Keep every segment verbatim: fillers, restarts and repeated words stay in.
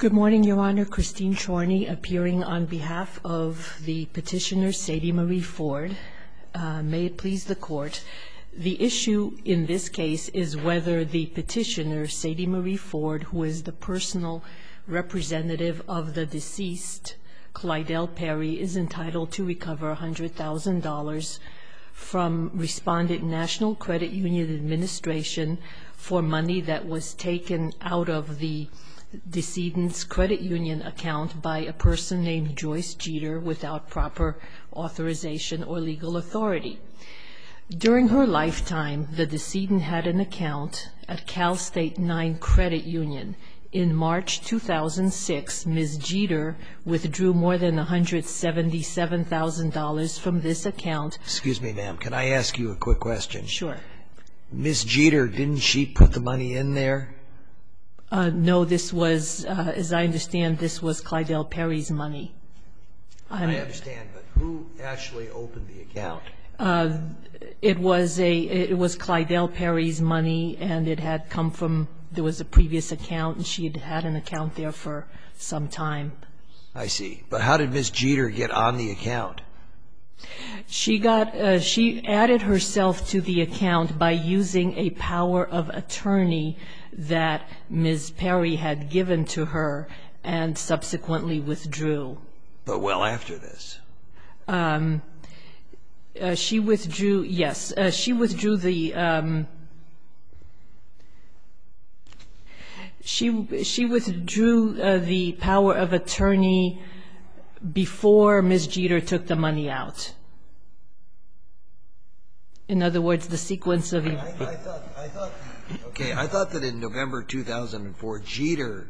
Good morning, Your Honor. Christine Chorney, appearing on behalf of the petitioner Sadie Marie Ford. Uh, may it please the Court, the issue in this case is whether the petitioner, Sadie Marie Ford, who is the personal representative of the deceased, Clydell Perry, is entitled to recover one hundred thousand dollars from Respondent National Credit Union Administration for money that was taken out of the decedent's credit union account by a person named Joyce Jeter without proper authorization or legal authority. During her lifetime, the decedent had an account at Cal State nine Credit Union. In March two thousand six, Miz Jeter withdrew more than one hundred seventy-seven thousand dollars from this account. Excuse me, ma'am. Can I ask you a quick question? Sure. Miz Jeter, didn't she put the money in there? Uh, no, this was, uh, as I understand, this was Clydell Perry's money. I'm, I understand, but who actually opened the account? Uh, it was a, it was Clydell Perry's money, and it had come from, there was a previous account, and she had had an account there for some time. I see. But how did Miz Jeter get on the account? She got, uh, she added herself to the account by using a power of attorney that Miz Perry had given to her and subsequently withdrew. But well after this. Um, uh, she withdrew, yes, uh, she withdrew the, um, she, she withdrew uh, the power of attorney before Miz Jeter took the money out. In other words, the sequence of events. I, I thought, I thought, okay, I thought that in November two thousand four, Jeter,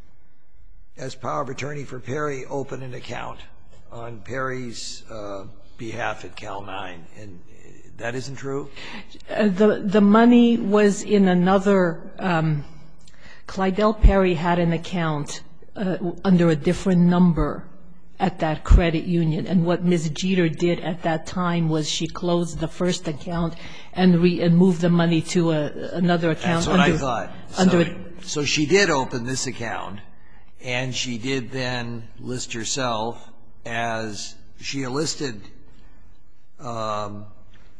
as power of attorney for Perry, opened an account on Perry's uh, behalf at Cal nine, and that isn't true? Uh, the the money was in another. Um, Clydell Perry had an account uh, under a different number at that credit union, and what Miz Jeter did at that time was she closed the first account and re and moved the money to a, another account. That's what under, I thought. Under so, so she did open this account, and she did then list herself as she enlisted um,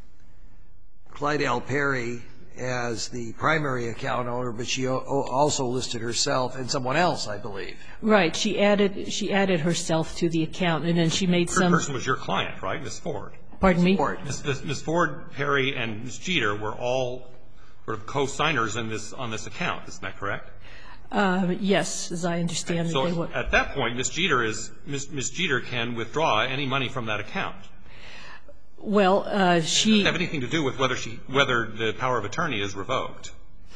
Clydell Perry as the primary account owner, but she o also listed herself and someone else, I believe. Right. She added she added herself to the account, and then she made The some. person was your client, right, Miz Ford? Pardon me? Ford. Miz Miz Ford, Perry, and Miz Jeter were all sort of co-signers in this on this account. Isn't that correct? Uh, yes, as I understand it, so they were. At that point, Miz Jeter is Miz Miz Jeter can withdraw any money from that account. Well, uh, she. It doesn't have anything to do with whether she whether the power of attorney is revoked.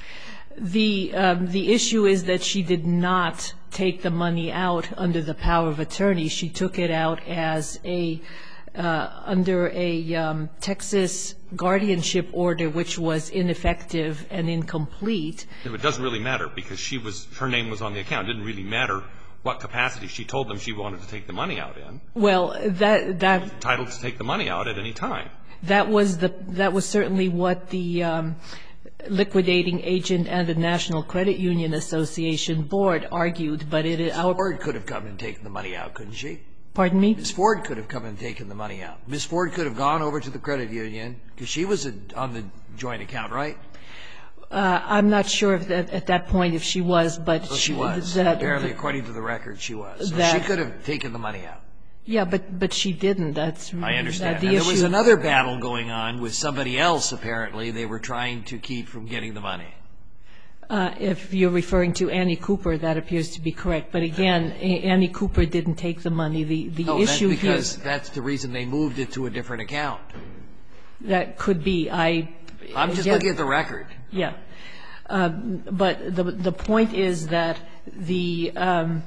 The um, the issue is that she did not take the money out under the power of attorney. She took it out as a uh, under a um, Texas guardianship order, which was ineffective and incomplete. It doesn't really matter because she was her name was on the account. It didn't really matter what capacity she told them she wanted to take the money out in. Well, that that She was entitled to take the money out at any time. That was the that was certainly what the um, liquidating agent and the National Credit Union Association board argued, but it Miz our Ford could have come and taken the money out, couldn't she? Pardon me? Miz Ford could have come and taken the money out. Miz Ford could have gone over to the credit union because she was a, on the joint account, right? Uh, I'm not sure if that, at that point if she was, but Well, she was. That, Apparently, according to the record, she was. So that, she could have taken the money out. Yeah, but but she didn't. That's I understand. That the and issue. There was another battle going on with somebody else. Apparently, they were trying to keep from getting the money. Uh, if you're referring to Annie Cooper, that appears to be correct. But again, Annie Cooper didn't take the money. The the no, issue that's because here. That's the reason they moved it to a different account. That could be. I. I'm just yeah, looking at the record. Yeah. Um, but the the point is that the um,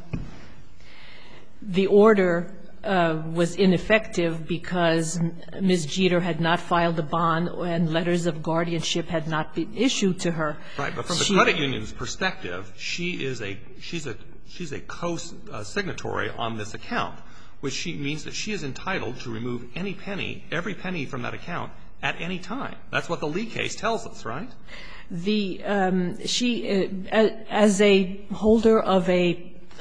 the order uh, was ineffective because Miz Jeter had not filed a bond and letters of guardianship had not been issued to her. Right, but from the She, credit union's perspective, she is a she's a she's a co-signatory on this account, which she means that she is entitled to remove any penny, every penny from that account at any time. That's what the Lee case tells us, right? The um, she uh, as a holder of a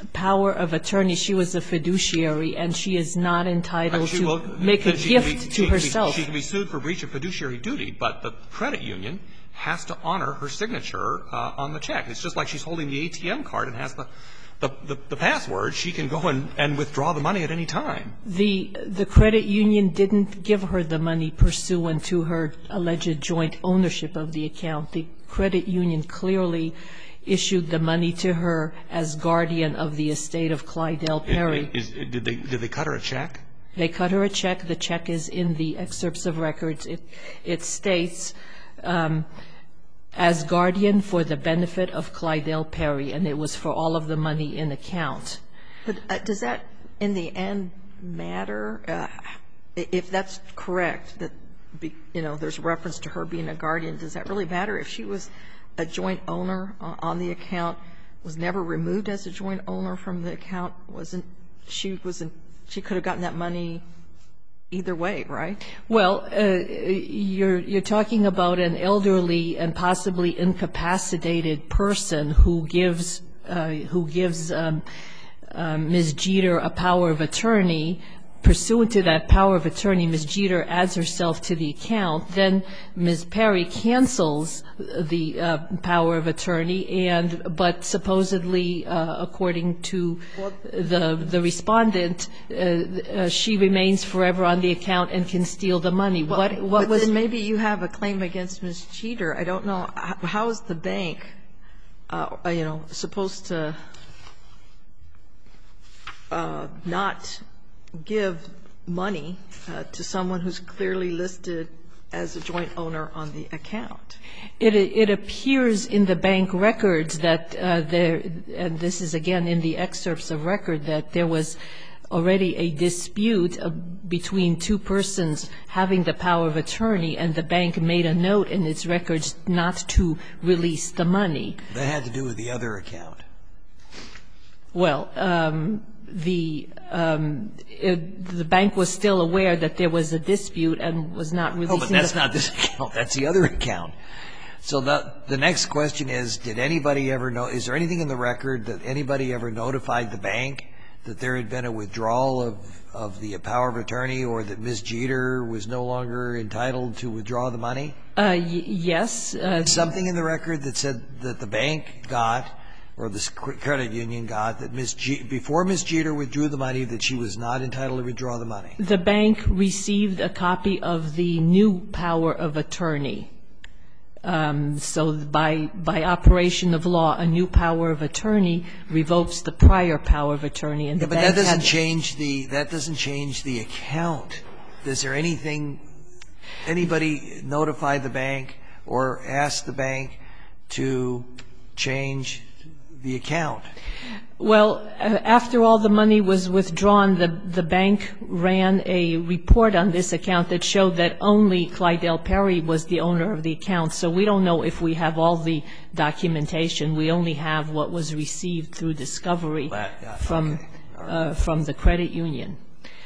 power of attorney. She was a fiduciary, and she is not entitled She to will- make a she gift can be- to she can be- herself. She can be sued for breach of fiduciary duty, but the credit union has to honor her signature uh, on the check. It's just like she's holding the A T M card and has the the, the, the password. She can go and, and withdraw the money at any time. The the credit union didn't give her the money pursuant to her alleged joint ownership of the account. The credit union clearly issued the money to her as guardian of the estate of Clydell Perry. Is, is, did they did they cut her a check? They cut her a check. The check is in the excerpts of records. It it states, um, as guardian for the benefit of Clydell Perry, and it was for all of the money in account. But uh, does that, in the end, matter? Uh, if that's correct, that, be, you know, there's reference to her being a guardian, does that really matter? If she was a joint owner on the account, was never removed as a joint owner from the account, wasn't, she wasn't, she could have gotten that money either way, right? Well, uh, you're you're talking about an elderly and possibly incapacitated person who gives uh, who gives um, um, Miz Jeter a power of attorney. Pursuant to that power of attorney, Miz Jeter adds herself to the account. Then Miz Perry cancels the uh, power of attorney, and but supposedly, uh, according to the the respondent, uh, uh, she remains forever on the account and can steal the money. Well, what what but was? then maybe you have a claim against Miz Jeter. I don't know. How, how is the bank, uh, you know, supposed to uh, not give money uh, to someone who's clearly listed as a joint owner on the account? It, it appears in the bank records that uh, there, and this is again in the excerpts of record, that there was already a dispute uh, between two persons having the power of attorney, and the bank made a note in its records not to release the money. That had to do with the other account. Well, um, the um, it, the bank was still aware that there was a dispute and was not releasing. Oh, but that's the not this account. That's the other account. So the the next question is, did anybody ever know? Is there anything in the record that anybody ever notified the bank that there had been a withdrawal of of the power of attorney, or that Miz Jeter was no longer entitled to withdraw the money? Uh, y- yes. Uh, Something in the record that said that the bank got, or the credit union got, that Miz G- before Miz Jeter withdrew the money, that she was not entitled to withdraw the money. The bank received a copy of the new power of attorney. Um, so by by operation of law, a new power of attorney revokes the prior power of attorney, and the Yeah, but bank that doesn't had, change the that doesn't change the account. Is there anything, anybody notify the bank or ask the bank to change the account? Well, uh, after all the money was withdrawn, the the bank ran a report on this account that showed that only Clydell Perry was the owner of the account. So we don't know if we have all the documentation. We only have what was received through discovery That- yeah, from okay. All right. uh, from the credit union.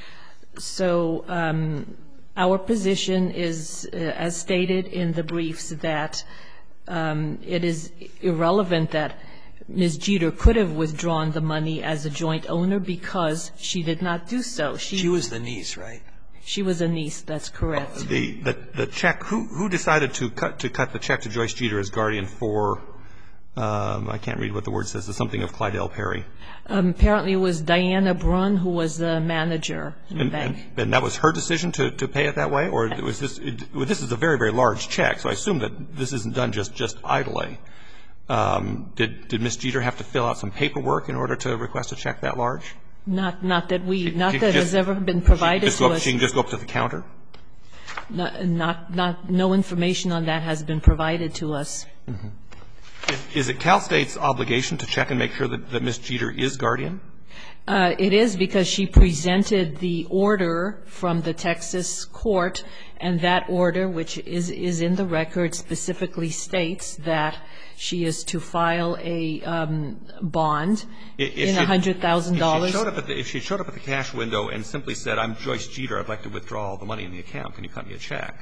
So um, our position is, uh, as stated in the briefs, that um, it is irrelevant that Miz Jeter could have withdrawn the money as a joint owner because she did not do so. She, She was the niece, right? she was a niece, that's correct. The, the, the check, who, who decided to cut, to cut the check to Joyce Jeter as guardian for, um, I can't read what the word says, it's something of Clydell Perry? Um, apparently it was Diana Brunn who was the manager in the And, bank. and, and that was her decision to, to pay it that way? Or was this, it, well, this is a very, very large check, so I assume that this isn't done just, just idly. Um, did, did Miz Jeter have to fill out some paperwork in order to request a check that large? Not, not that we, She- not she that just- has ever been She can provided just go to up- us. She can just go up to the counter? Not, not, not, no information on that has been provided to us. Is, is it Cal State's obligation to check and make sure that, that Miz Jeter is guardian? Uh, it is, because she presented the order from the Texas court, and that order, which is, is in the record, specifically states that she is to file a um, bond If in she- one hundred thousand dollars. If she showed up at the, if she showed up at the cash window and simply said, I'm Joyce Jeter, I'd like to withdraw all the money in the account, can you cut me a check?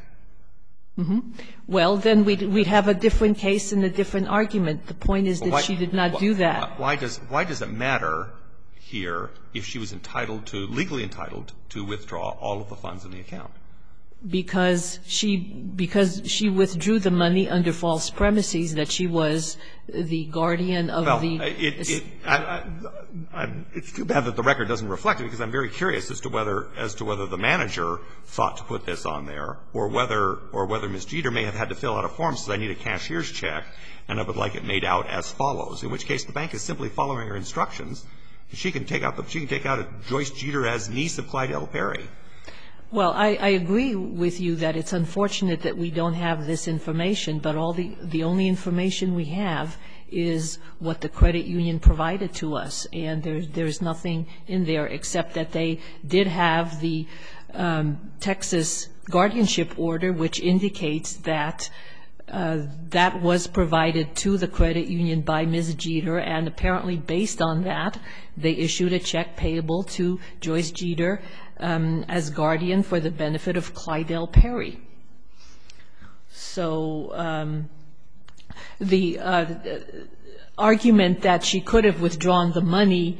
Well, then we'd, we'd have a different case and a different argument. The point is Well, that why- she did not why- do that. Why does, why does it matter here if she was entitled to, legally entitled to withdraw all of the funds in the account? Because she because she withdrew the money under false premises that she was the guardian of well, the. It, it, I, I, I'm, it's too bad that the record doesn't reflect it, because I'm very curious as to whether as to whether the manager thought to put this on there, or whether or whether Miz Jeter may have had to fill out a form says I need a cashier's check and I would like it made out as follows. In which case the bank is simply following her instructions. She can take out the she can take out a Joyce Jeter as niece of Clyde L. Perry. Well, I, I agree with you that it's unfortunate that we don't have this information, but all the, the only information we have is what the credit union provided to us, and there's, there's nothing in there except that they did have the um, Texas guardianship order, which indicates that uh, that was provided to the credit union by Miz Jeter, and apparently based on that, they issued a check payable to Joyce Jeter Um, as guardian for the benefit of Clyde L. Perry. So um, the uh, argument that she could have withdrawn the money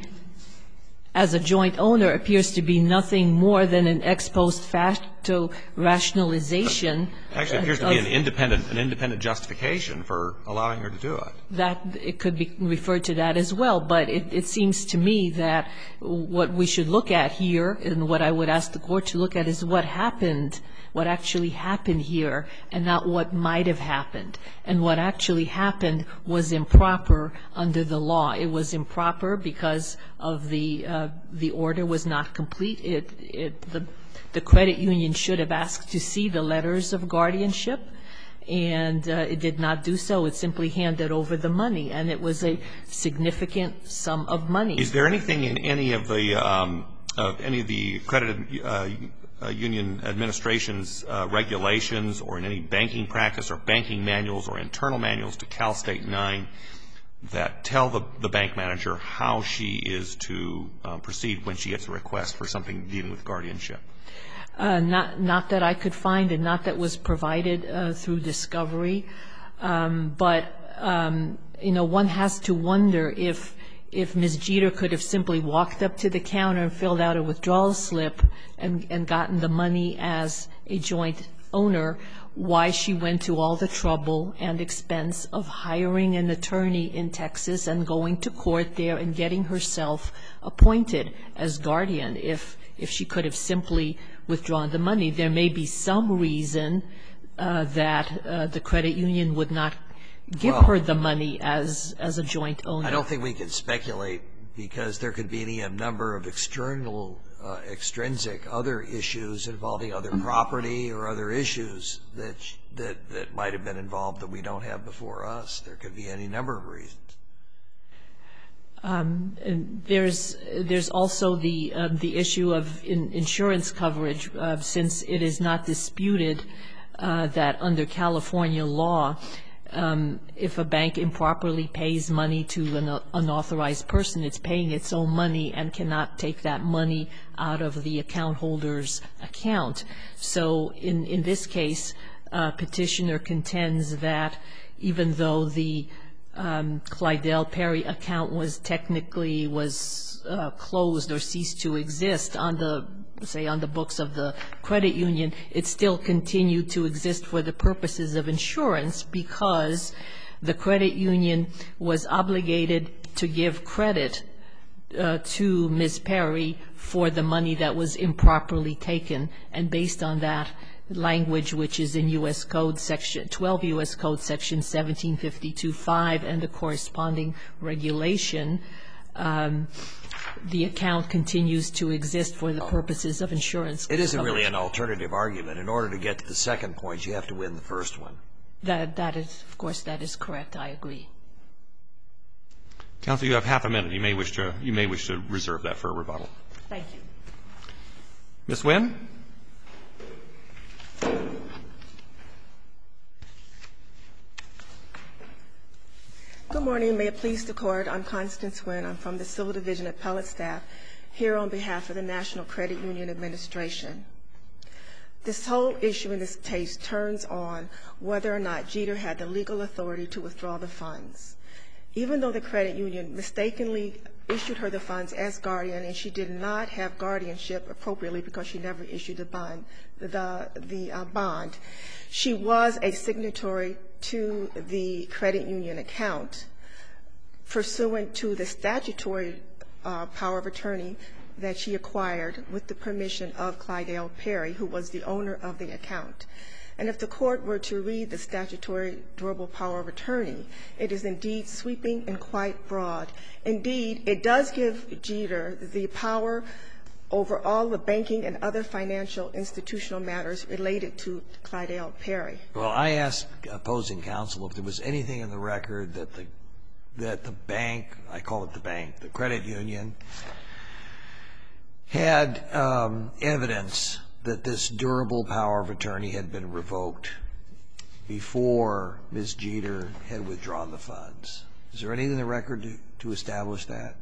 as a joint owner appears to be nothing more than an ex post facto rationalization. Actually, it appears to be an independent, an independent justification for allowing her to do it. That it could be referred to that as well, but it, it seems to me that what we should look at here, and what I would ask the court to look at, is what happened, what actually happened here, and not what might have happened. And what actually happened was improper under the law. It was improper because of the uh, the order was not complete. It it the the credit union should have asked to see the letters of guardianship, and uh, it did not do so. It simply handed over the money, and it was a significant sum of money. Is there anything in any of the um, of any of the credit uh, uh, union administration's uh, regulations, or in any banking practice or banking manuals or internal manuals to Cal State nine that tell the, the bank manager how she is to uh, proceed when she gets a request for something dealing with guardianship? Uh, not, not that I could find, and not that was provided uh, through discovery. Um, but, um, you know, one has to wonder if, if Miz Jeter could have simply walked up to the counter and filled out a withdrawal slip and, and gotten the money as a joint owner, why she went to all the trouble and expense of hiring an attorney in Texas and going to court there and getting herself appointed as guardian. If, if she could have simply withdrawn the money, there may be some reason uh, that uh, the credit union would not give well, her the money as, as a joint owner. I don't think we can speculate, because there could be any a number of external, uh, extrinsic other issues involving other property or other issues that, that, that might have been involved that we don't have before us. There could be any number of reasons. Um, and there's there's also the um, the issue of in, insurance coverage, uh, since it is not disputed uh, that under California law, um, if a bank improperly pays money to an unauthorized person, it's paying its own money and cannot take that money out of the account holder's account. So in in this case, uh, petitioner contends that even though the Um, Clyde L. Perry account was technically was uh, closed or ceased to exist on the, say, on the books of the credit union, it still continued to exist for the purposes of insurance, because the credit union was obligated to give credit uh, to Miz Perry for the money that was improperly taken, and based on that language, which is in U S Code section twelve U S Code section seventeen fifty-two five and the corresponding regulation, um, the account continues to exist for the purposes of insurance. It isn't really an alternative argument. In order to get to the second point, you have to win the first one. That that is, of course, that is correct. I agree. Counsel, you have half a minute. You may wish to you may wish to reserve that for a rebuttal. Thank you. Miz Nguyen? Good morning. May it please the Court. I'm Constance Nguyen. I'm from the Civil Division Appellate Staff, here on behalf of the National Credit Union Administration. This whole issue in this case turns on whether or not Jeter had the legal authority to withdraw the funds. Even though the credit union mistakenly issued her the funds as guardian, and she did not have guardianship appropriately because she never issued the bond. The, the uh, bond. She was a signatory to the credit union account pursuant to the statutory uh, power of attorney that she acquired with the permission of Clydell Perry, who was the owner of the account. And if the court were to read the statutory durable power of attorney, it is indeed sweeping and quite broad. Indeed, it does give Jeter the power over all the banking and other financial institutional matters related to Clydell Perry. Well, I asked opposing counsel if there was anything in the record that the that the bank, I call it the bank, the credit union, had um, evidence that this durable power of attorney had been revoked before Miz Jeter had withdrawn the funds. Is there anything in the record to, to establish that?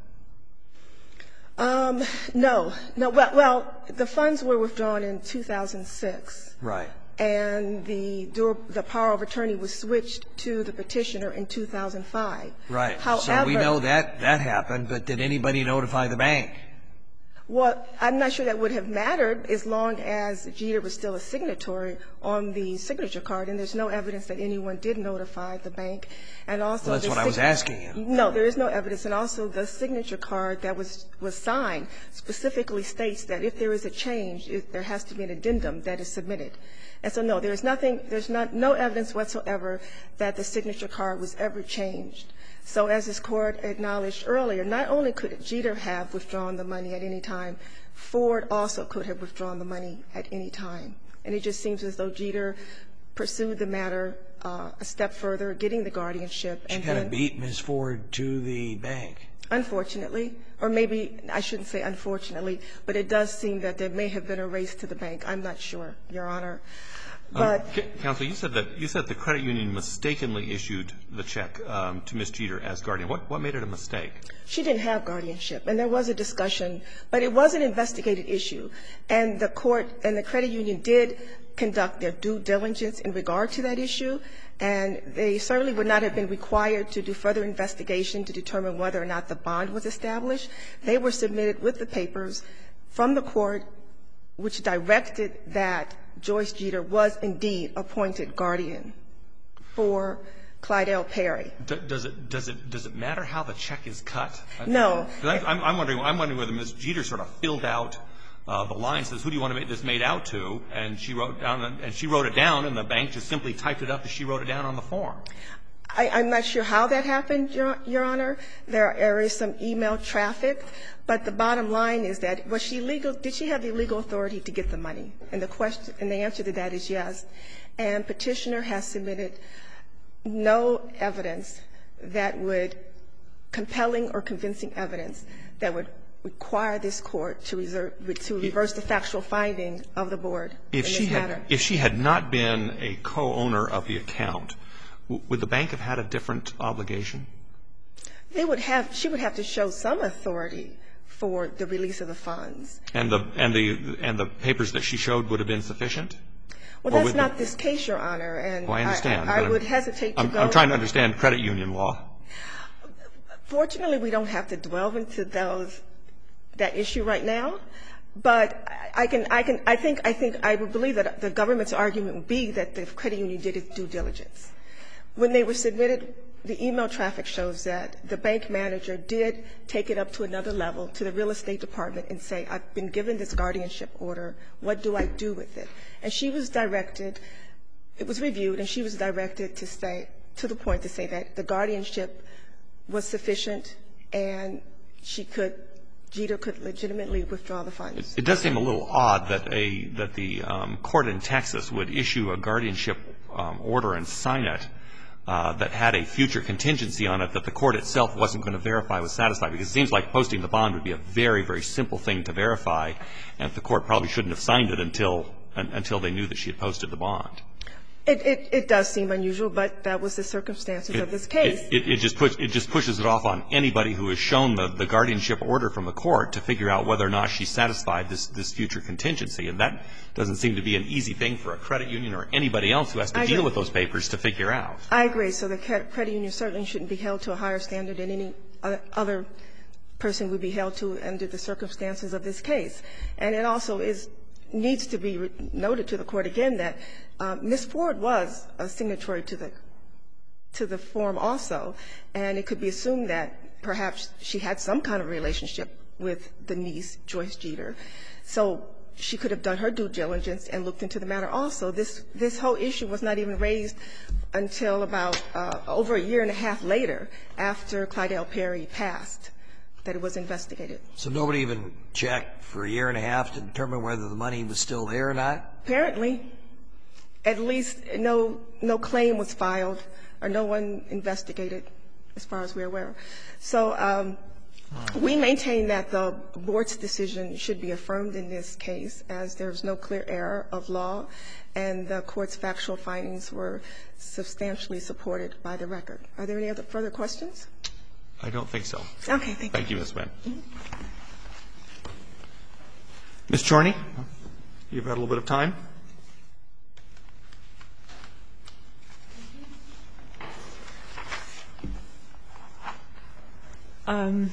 Um, no. No. Well, well, the funds were withdrawn in two thousand six. Right. And the the power of attorney was switched to the petitioner in two thousand five. Right. However, so we know that that happened, but did anybody notify the bank? Well, I'm not sure that would have mattered as long as Jeter was still a signatory on the signature card, and there's no evidence that anyone did notify the bank. And also, well, that's what I was asking you. No, there is no evidence. And also, the signature card that was was signed specifically states that if there is a change, it, there has to be an addendum that is submitted. And so, no, there's nothing, there's not no evidence whatsoever that the signature card was ever changed. So as this Court acknowledged earlier, not only could Jeter have withdrawn the money at any time, Ford also could have withdrawn the money at any time. And it just seems as though Jeter pursued the matter uh, a step further, getting the guardianship. She and kind then, of beat Miz Ford to the bank. Unfortunately, or maybe I shouldn't say unfortunately, but it does seem that there may have been a race to the bank. I'm not sure, Your Honor. But um, Counsel, you said that you said the credit union mistakenly issued the check um, to Miz Jeter as guardian. What what made it a mistake? She didn't have guardianship, and there was a discussion, but it was an investigated issue, and the court and the credit union did conduct their due diligence in regard to that issue, and they certainly would not have been required to do further investigation to determine whether or not the bond was established. They were submitted with the papers from the court, which directed that Joyce Jeter was indeed appointed guardian for Clydell Perry. Does it does it does it matter how the check is cut? No. I'm, I'm wondering. I'm wondering whether Miz Jeter sort of filled out uh, the line, says, "Who do you want to make this made out to?" And she wrote down, and she wrote it down, and the bank just simply typed it up as she wrote it down on the form. I, I'm not sure how that happened, Your, Your Honor. There, there is some email traffic, but the bottom line is that was she legal? Did she have the legal authority to get the money? And the question, and the answer to that is yes. And petitioner has submitted no evidence that would, compelling or convincing evidence that would require this court to, reserve, to reverse the factual finding of the board if in she this had, matter. If she had not been a co-owner of the account, would the bank have had a different obligation? They would have, she would have to show some authority for the release of the funds. And the, and the, and the papers that she showed would have been sufficient? Well, that's not this case, Your Honor, and well, I, understand, I, I would hesitate to I'm, go. I'm trying to understand credit union law. Fortunately, we don't have to delve into those, that issue right now. But I can, I can, I think, I think, I would believe that the government's argument would be that the credit union did its due diligence. When they were submitted, the email traffic shows that the bank manager did take it up to another level, to the real estate department, and say, I've been given this guardianship order. What do I do with it? And she was directed, it was reviewed, and she was directed to say, to the point to say that the guardianship was sufficient and she could, Jeter could legitimately withdraw the funds. It, it does seem a little odd that a, that the um, court in Texas would issue a guardianship um, order and sign it Uh, that had a future contingency on it that the court itself wasn't going to verify was satisfied, because it seems like posting the bond would be a very, very simple thing to verify, and the court probably shouldn't have signed it until until they knew that she had posted the bond. It, it, it does seem unusual, but that was the circumstances it, of this case. It, it, it, just push, it just pushes it off on anybody who has shown the, the guardianship order from the court to figure out whether or not she satisfied this, this future contingency. And that doesn't seem to be an easy thing for a credit union or anybody else who has to I deal agree. with those papers to figure out. I agree. So the credit union certainly shouldn't be held to a higher standard than any other person would be held to under the circumstances of this case. And it also is needs to be noted to the Court again that uh, Miz Ford was a signatory to the to the form also, and it could be assumed that perhaps she had some kind of relationship with the niece, Joyce Jeter. So she could have done her due diligence and looked into the matter also. This this whole issue was not even raised until about uh, over a year and a half later, after Clydell Perry passed, that it was investigated. So nobody even checked for a year and a half to determine whether the money was still there or not? Apparently. At least no no claim was filed or no one investigated, as far as we're aware. So um, we maintain that the Board's decision should be affirmed in this case, as there's no clear error of law, and the Court's factual findings were substantially supported by the record. Are there any other further questions? I don't think so. Okay, thank you. Thank you, Miz Nguyen. Mm-hmm. Miz Chorney, you've got a little bit of time. Um,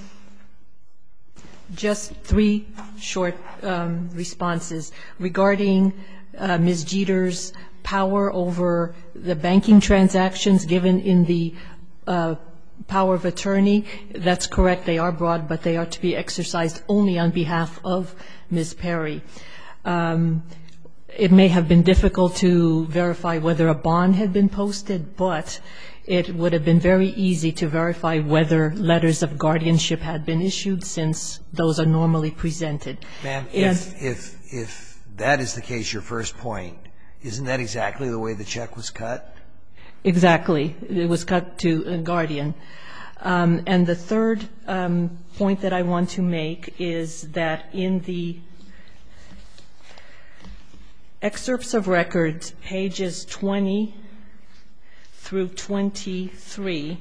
just three short um, responses regarding uh, Miz Jeter's power over the banking transactions given in the uh, power of attorney. That's correct. They are broad, but they are to be exercised only on behalf of Miz Perry. Um, it may have been difficult to verify whether a bond had been posted, but it would have been very easy to verify whether letters of guardianship had been issued, since those are normally presented. Ma'am, if, if, if that is the case, your first point, isn't that exactly the way the check was cut? Exactly. It was cut to a guardian. Um, and the third um, point that I want to make is that in the excerpts of records, pages twenty through twenty-three,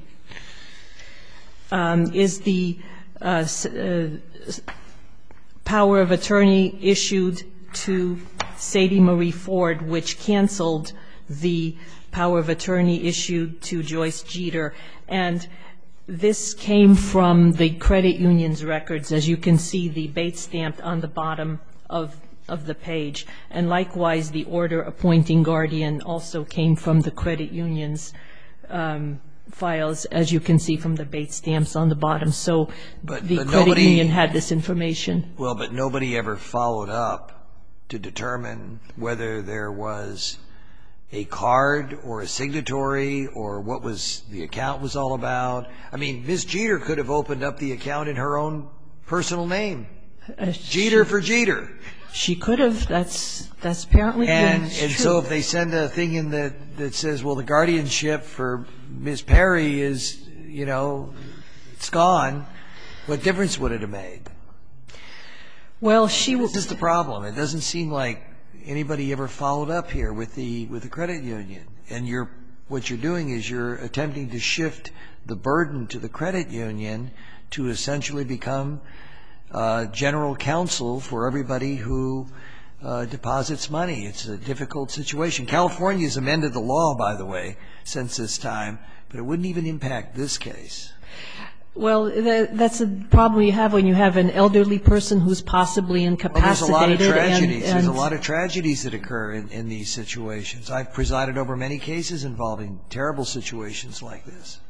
um, is the uh, uh, power of attorney issued to Sadie Marie Ford, which canceled the power of attorney issued to Joyce Jeter. And this came from the credit union's records, as you can see, the bait stamped on the bottom of of the page. And likewise, the order appointing guardian also came from the credit union's um, files, as you can see from the bait stamps on the bottom. So but, the but credit nobody, union had this information. Well, but nobody ever followed up to determine whether there was a card or a signatory or what was the account was all about. I mean, Miz Jeter could have opened up the account in her own personal name. Uh, Jeter she, for Jeter. She could have. That's that's apparently and and true. So if they send a thing in that that says, well, the guardianship for Miz Perry is, you know, it's gone, what difference would it have made? Well, she this is the problem. It doesn't seem like anybody ever followed up here with the with the credit union. And you're what you're doing is you're attempting to shift the burden to the credit union to essentially become Uh, general counsel for everybody who uh, deposits money. It's a difficult situation. California has amended the law, by the way, since this time, but it wouldn't even impact this case. Well, that, that's a problem you have when you have an elderly person who's possibly incapacitated. Well, there's a lot of tragedies. And, and there's a lot of tragedies that occur in, in these situations. I've presided over many cases involving terrible situations like this.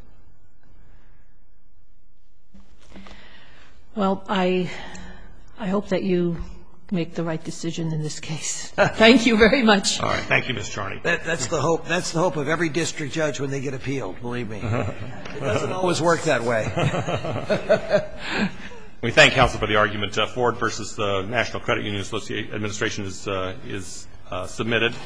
Well, I I hope that you make the right decision in this case. Thank you very much. All right. Thank you, Miz Charney. That, that's the hope. That's the hope of every district judge when they get appealed, believe me. It doesn't always work that way. We thank counsel for the argument. Uh, Ford versus the National Credit Union Association Administration is, uh, is uh, submitted.